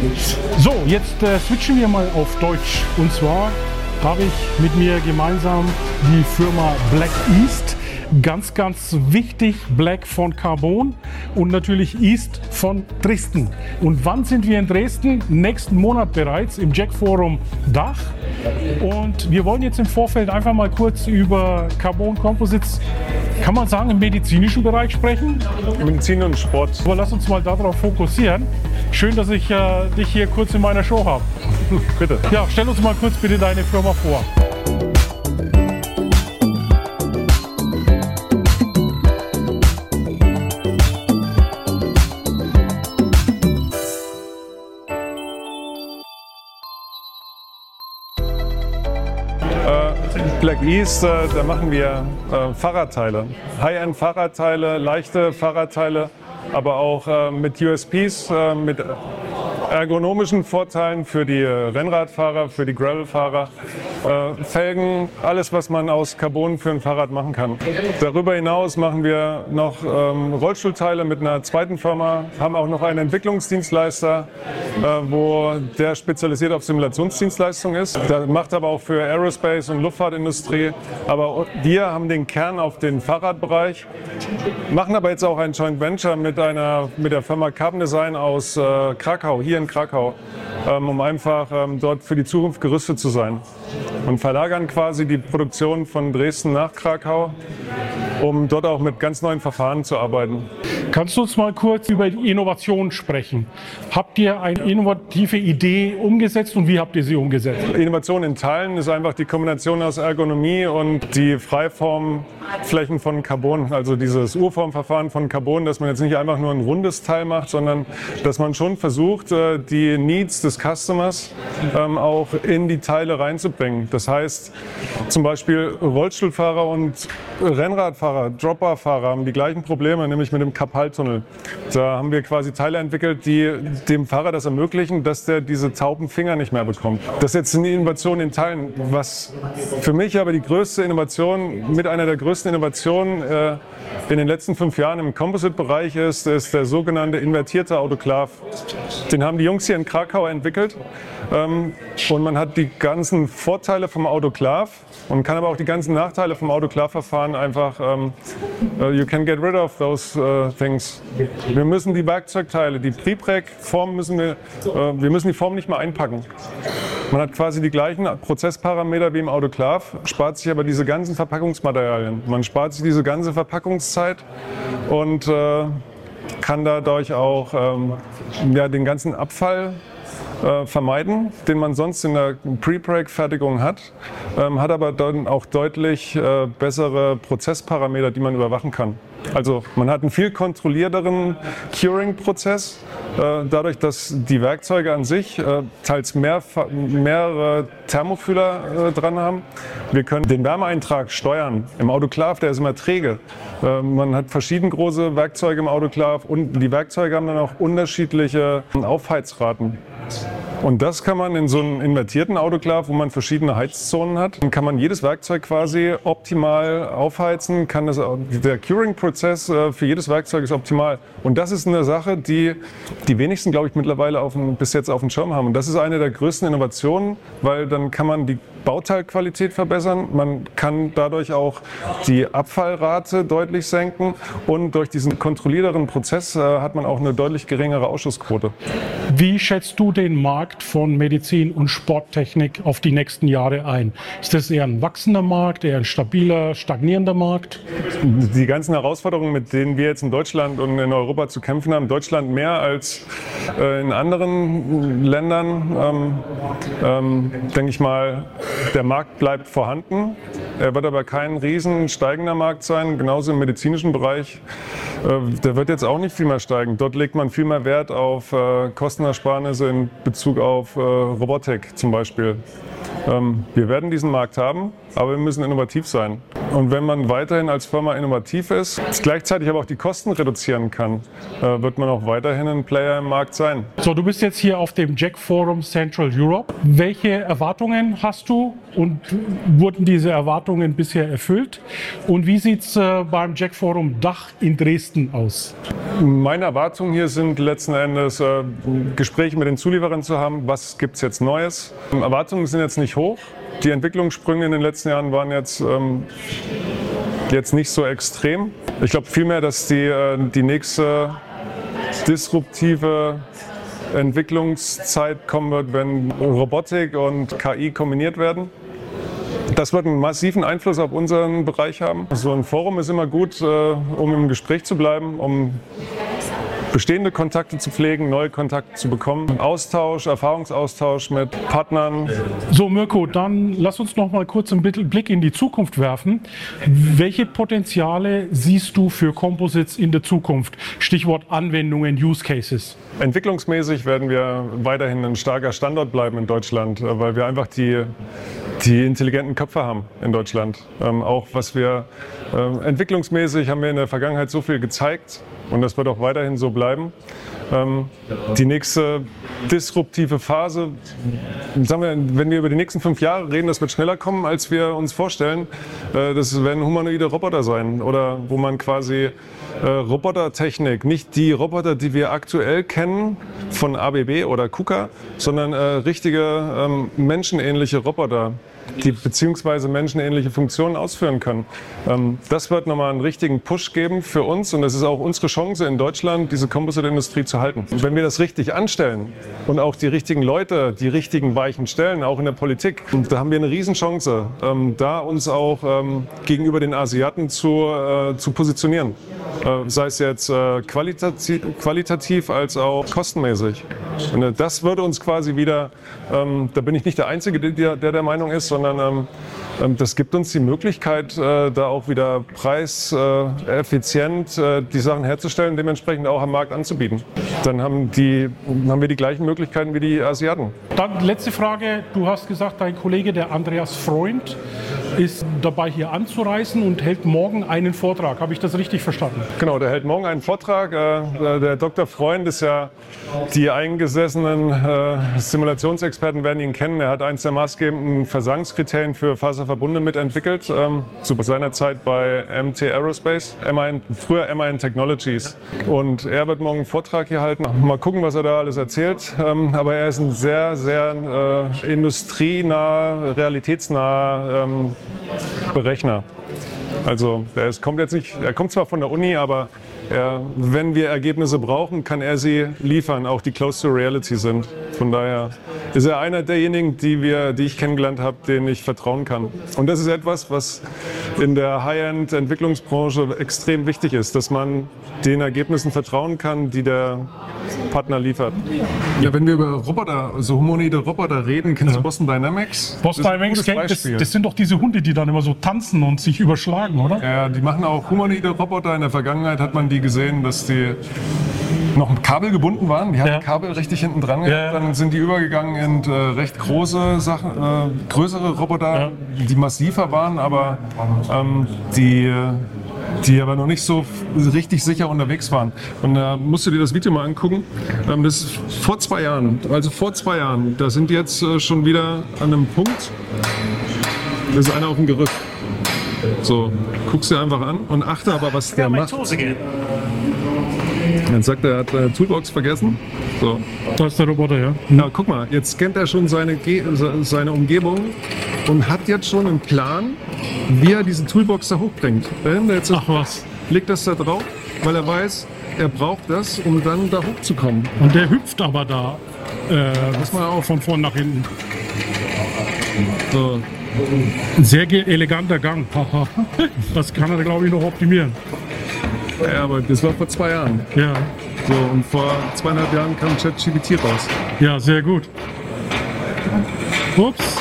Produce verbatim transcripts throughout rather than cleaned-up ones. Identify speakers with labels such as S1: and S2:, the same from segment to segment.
S1: So, jetzt äh, switchen wir mal auf Deutsch. Und zwar habe ich mit mir gemeinsam die Firma Black East. Ganz, ganz wichtig, Black von Carbon und natürlich East von Dresden. Und wann sind wir in Dresden? Nächsten Monat bereits im Jack Forum Dach. Und wir wollen jetzt im Vorfeld einfach mal kurz über Carbon Composites, kann man sagen, im medizinischen Bereich sprechen?
S2: Medizin und Sport.
S1: Aber lass uns mal darauf fokussieren. Schön, dass ich äh, dich hier kurz in meiner Show habe.
S2: Bitte.
S1: Ja, stell uns mal kurz bitte deine Firma vor.
S2: Black East, äh, da machen wir äh, Fahrradteile, High-End-Fahrradteile, leichte Fahrradteile, aber auch äh, mit U S Ps, äh, mit ergonomischen Vorteilen für die Rennradfahrer, für die Gravelfahrer, äh, Felgen, alles was man aus Carbon für ein Fahrrad machen kann. Darüber hinaus machen wir noch ähm, Rollstuhlteile mit einer zweiten Firma, haben auch noch einen Entwicklungsdienstleister, äh, wo der spezialisiert auf Simulationsdienstleistung ist. Der macht aber auch für Aerospace und Luftfahrtindustrie. Aber wir haben den Kern auf den Fahrradbereich, machen aber jetzt auch ein Joint Venture mit einer mit der Firma Carbon Design aus äh, Krakau, hier in Krakau, ähm, um einfach ähm, dort für die Zukunft gerüstet zu sein. Und verlagern quasi die Produktion von Dresden nach Krakau, um dort auch mit ganz neuen Verfahren zu arbeiten.
S1: Kannst du uns mal kurz über die Innovation sprechen? Habt ihr eine innovative Idee umgesetzt und wie habt ihr sie umgesetzt?
S2: Innovation in Teilen ist einfach die Kombination aus Ergonomie und die Freiformflächen von Carbon. Also dieses Urformverfahren von Carbon, dass man jetzt nicht einfach nur ein rundes Teil macht, sondern dass man schon versucht, die Needs des Customers auch in die Teile reinzubringen. Das heißt, zum Beispiel Rollstuhlfahrer und Rennradfahrer, Dropperfahrer haben die gleichen Probleme, nämlich mit dem Karpaltunnel. Da haben wir quasi Teile entwickelt, die dem Fahrer das ermöglichen, dass der diese tauben Finger nicht mehr bekommt. Das ist jetzt eine Innovation in Teilen. Was für mich aber die größte Innovation, mit einer der größten Innovationen äh, in den letzten fünf Jahren im Composite-Bereich ist, ist der sogenannte invertierte Autoklav. Den haben die Jungs hier in Krakau entwickelt. Ähm, und man hat die ganzen Vorteile vom Autoklav und kann aber auch die ganzen Nachteile vom Autoklavverfahren einfach, ähm, uh, you can get rid of those uh, things. Wir müssen die Werkzeugteile, die Prepreg-Form müssen wir, uh, wir müssen die Form nicht mehr einpacken. Man hat quasi die gleichen Prozessparameter wie im Autoklav, spart sich aber diese ganzen Verpackungsmaterialien. Man spart sich diese ganze Verpackungszeit und äh, kann dadurch auch ähm, ja, den ganzen Abfall Äh, vermeiden, den man sonst in der Pre-Break-Fertigung hat, ähm, hat aber dann auch deutlich äh, bessere Prozessparameter, die man überwachen kann. Also man hat einen viel kontrollierteren Curing-Prozess, äh, dadurch, dass die Werkzeuge an sich äh, teils mehr, mehrere Thermofühler äh, dran haben. Wir können den Wärmeeintrag steuern. Im Autoklav, der ist immer träge. Äh, man hat verschieden große Werkzeuge im Autoklav und die Werkzeuge haben dann auch unterschiedliche Aufheizraten. Und das kann man in so einem invertierten Autoklav, wo man verschiedene Heizzonen hat, dann kann man jedes Werkzeug quasi optimal aufheizen, kann das, der Curing-Prozess für jedes Werkzeug ist optimal. Und das ist eine Sache, die die wenigsten, glaube ich, mittlerweile auf den, bis jetzt auf dem Schirm haben. Und das ist eine der größten Innovationen, weil dann kann man die Bauteilqualität verbessern, man kann dadurch auch die Abfallrate deutlich senken und durch diesen kontrollierteren Prozess äh, hat man auch eine deutlich geringere Ausschussquote.
S1: Wie schätzt du den Markt von Medizin und Sporttechnik auf die nächsten Jahre ein? Ist das eher ein wachsender Markt, eher ein stabiler, stagnierender Markt?
S2: Die ganzen Herausforderungen, mit denen wir jetzt in Deutschland und in Europa zu kämpfen haben, Deutschland mehr als äh, in anderen Ländern, ähm, ähm, denke ich mal, der Markt bleibt vorhanden. Er wird aber kein riesen steigender Markt sein, genauso im medizinischen Bereich. Äh, der wird jetzt auch nicht viel mehr steigen. Dort legt man viel mehr Wert auf äh, Kostenersparnisse in Bezug auf äh, Robotik zum Beispiel. Ähm, wir werden diesen Markt haben, aber wir müssen innovativ sein. Und wenn man weiterhin als Firma innovativ ist, gleichzeitig aber auch die Kosten reduzieren kann, äh, wird man auch weiterhin ein Player im Markt sein.
S1: So, du bist jetzt hier auf dem Jack Forum Central Europe. Welche Erwartungen hast du und wurden diese Erwartungen bisher erfüllt? Und wie sieht es äh, beim Jack Forum Dach in Dresden aus?
S2: Meine Erwartungen hier sind letzten Endes, äh, Gespräche mit den Zulieferern zu haben. Was gibt es jetzt Neues? Erwartungen sind jetzt nicht hoch. Die Entwicklungssprünge in den letzten Jahren waren jetzt, ähm, jetzt nicht so extrem. Ich glaube vielmehr, dass die, äh, die nächste disruptive Entwicklungszeit kommen wird, wenn Robotik und K I kombiniert werden. Das wird einen massiven Einfluss auf unseren Bereich haben. So ein Forum ist immer gut, äh, um im Gespräch zu bleiben, um bestehende Kontakte zu pflegen, neue Kontakte zu bekommen, Austausch, Erfahrungsaustausch mit Partnern.
S1: So Mirko, dann lass uns noch mal kurz einen Blick in die Zukunft werfen. Welche Potenziale siehst du für Composites in der Zukunft? Stichwort Anwendungen, Use Cases.
S2: Entwicklungsmäßig werden wir weiterhin ein starker Standort bleiben in Deutschland, weil wir einfach die, die intelligenten Köpfe haben in Deutschland. Ähm, auch was wir äh, entwicklungsmäßig haben wir in der Vergangenheit so viel gezeigt. Und das wird auch weiterhin so bleiben. Ähm, die nächste disruptive Phase, sagen wir, wenn wir über die nächsten fünf Jahre reden, das wird schneller kommen, als wir uns vorstellen. Äh, das werden humanoide Roboter sein oder wo man quasi äh, Robotertechnik, nicht die Roboter, die wir aktuell kennen von A B B oder KUKA, sondern äh, richtige ähm, menschenähnliche Roboter, die beziehungsweise menschenähnliche Funktionen ausführen können. Ähm, das wird nochmal einen richtigen Push geben für uns und das ist auch unsere Chance in Deutschland, diese Composite-Industrie zu halten. Und wenn wir das richtig anstellen und auch die richtigen Leute, die richtigen Weichen stellen, auch in der Politik, da haben wir eine Riesenchance, ähm, da uns auch ähm, gegenüber den Asiaten zu, äh, zu positionieren. Äh, sei es jetzt äh, qualitativ, qualitativ als auch kostenmäßig. Und, äh, das würde uns quasi wieder, ähm, da bin ich nicht der Einzige, der der, der Meinung ist, sondern ähm, das gibt uns die Möglichkeit, äh, da auch wieder preiseffizient äh, äh, die Sachen herzustellen, dementsprechend auch am Markt anzubieten. Dann haben, die, haben wir die gleichen Möglichkeiten wie die Asiaten.
S1: Dann letzte Frage. Du hast gesagt, dein Kollege, der Andreas Freund, ist dabei hier anzureisen und hält morgen einen Vortrag. Habe ich das richtig verstanden?
S2: Genau, der hält morgen einen Vortrag. Äh, der Doktor Freund ist ja, die eingesessenen äh, Simulationsexperten werden ihn kennen. Er hat eines der maßgebenden Versagskriterien für Faserverbunde mitentwickelt, ähm, zu seiner Zeit bei M T Aerospace, M I N, früher M I N Technologies. Und er wird morgen einen Vortrag hier halten. Mal gucken, was er da alles erzählt. Ähm, aber er ist ein sehr, sehr äh, industrienaher, realitätsnaher ähm, Berechner. Also er ist, kommt jetzt nicht, er kommt zwar von der Uni, aber er, wenn wir Ergebnisse brauchen, kann er sie liefern, auch die close to reality sind. Von daher ist er einer derjenigen, die, wir, die ich kennengelernt habe, denen ich vertrauen kann. Und das ist etwas, was in der High-End-Entwicklungsbranche extrem wichtig ist, dass man den Ergebnissen vertrauen kann, die der Partner liefert. Ja, wenn wir über Roboter, so humanoide Roboter reden, kennst du ja. Boston Dynamics?
S1: Boston Dynamics, das, das sind doch diese Hunde, die dann immer so tanzen und sich überschlagen, oder?
S2: Ja, die machen auch humanoide Roboter. In der Vergangenheit hat man die gesehen, dass die noch mit Kabel gebunden waren. Die hatten ja. Kabel richtig hinten dran. Ja. Dann sind die übergegangen in äh, recht große Sachen, äh, größere Roboter, ja. die massiver waren, aber ähm, die die aber noch nicht so richtig sicher unterwegs waren. Und da äh, musst du dir das Video mal angucken. Ähm, das ist vor zwei Jahren, also vor zwei Jahren, da sind die jetzt äh, schon wieder an einem Punkt, da ist einer auf dem Gerüst. So, guckst dir einfach an und achte aber, was der macht. Dann sagt er, er hat seine Toolbox vergessen. So.
S1: Da ist der Roboter, ja.
S2: Ja, guck mal, jetzt scannt er schon seine, seine Umgebung und hat jetzt schon einen Plan, wie er diese Toolbox da hochbringt. Jetzt
S1: Ach was.
S2: Legt das da drauf, weil er weiß, er braucht das, um dann da hochzukommen.
S1: Und der hüpft aber da äh, Pass mal auf. Von vorn nach hinten. So. Ein sehr eleganter Gang. Das kann er, glaube ich, noch optimieren.
S2: Ja, aber das war vor zwei Jahren.
S1: Ja.
S2: So, und vor zweieinhalb Jahren kam ChatGPT raus.
S1: Ja, sehr gut. Ups.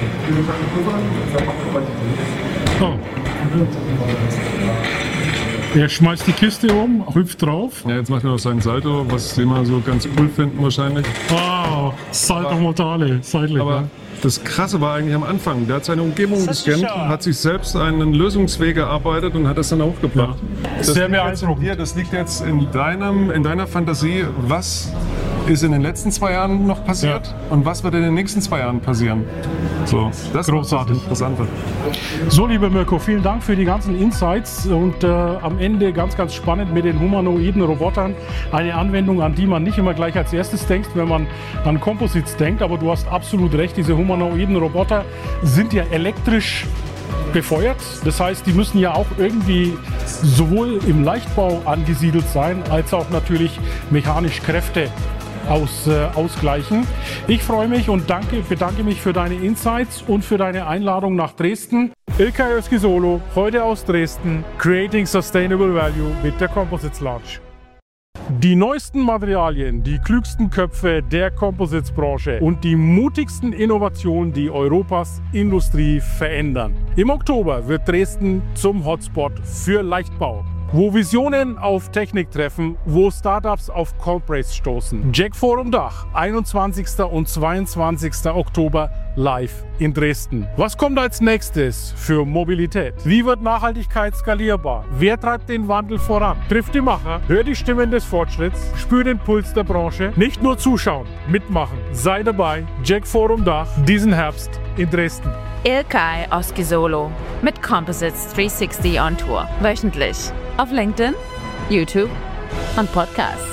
S1: Oh. Er schmeißt die Kiste um, hüpft drauf.
S2: Ja, jetzt macht er noch seinen Salto, was sie immer so ganz cool finden wahrscheinlich.
S1: Wow, Salto Mortale, seitlich.
S2: Aber das Krasse war eigentlich am Anfang. Der hat seine Umgebung gescannt, hat sich selbst einen Lösungsweg erarbeitet und hat das dann hochgebracht.
S1: Ja.
S2: Das
S1: Sehr
S2: liegt jetzt in
S1: beeindruckend.
S2: dir, das liegt jetzt in, deinem, in deiner Fantasie. Was ist in den letzten zwei Jahren noch passiert
S1: Ja.
S2: und was wird in den nächsten zwei Jahren passieren? So, das
S1: Großartig.
S2: ist das Interessante.
S1: So, lieber Mirko, vielen Dank für die ganzen Insights und äh, am Ende ganz, ganz spannend mit den humanoiden Robotern. Eine Anwendung, an die man nicht immer gleich als erstes denkt, wenn man an Composites denkt, aber du hast absolut recht, diese humanoiden Roboter sind ja elektrisch befeuert. Das heißt, die müssen ja auch irgendwie sowohl im Leichtbau angesiedelt sein, als auch natürlich mechanisch Kräfte Aus, äh, ausgleichen. Ich freue mich und danke, bedanke mich für deine Insights und für deine Einladung nach Dresden. Ilkay Özki-Solo, heute aus Dresden, Creating Sustainable Value mit der Composites Lounge. Die neuesten Materialien, die klügsten Köpfe der Composites-Branche und die mutigsten Innovationen, die Europas Industrie verändern. Im Oktober wird Dresden zum Hotspot für Leichtbau, wo Visionen auf Technik treffen, wo Startups auf Corporates stoßen. Jack Forum Dach, einundzwanzigsten und zweiundzwanzigsten Oktober live in Dresden. Was kommt als nächstes für Mobilität? Wie wird Nachhaltigkeit skalierbar? Wer treibt den Wandel voran? Trifft die Macher, hör die Stimmen des Fortschritts, spür den Puls der Branche. Nicht nur zuschauen, mitmachen. Sei dabei, Jack Forum Dach, diesen Herbst in Dresden.
S3: Ilkay Özki-Solo mit Composites dreihundertsechzig on Tour. Wöchentlich auf LinkedIn, YouTube und Podcast.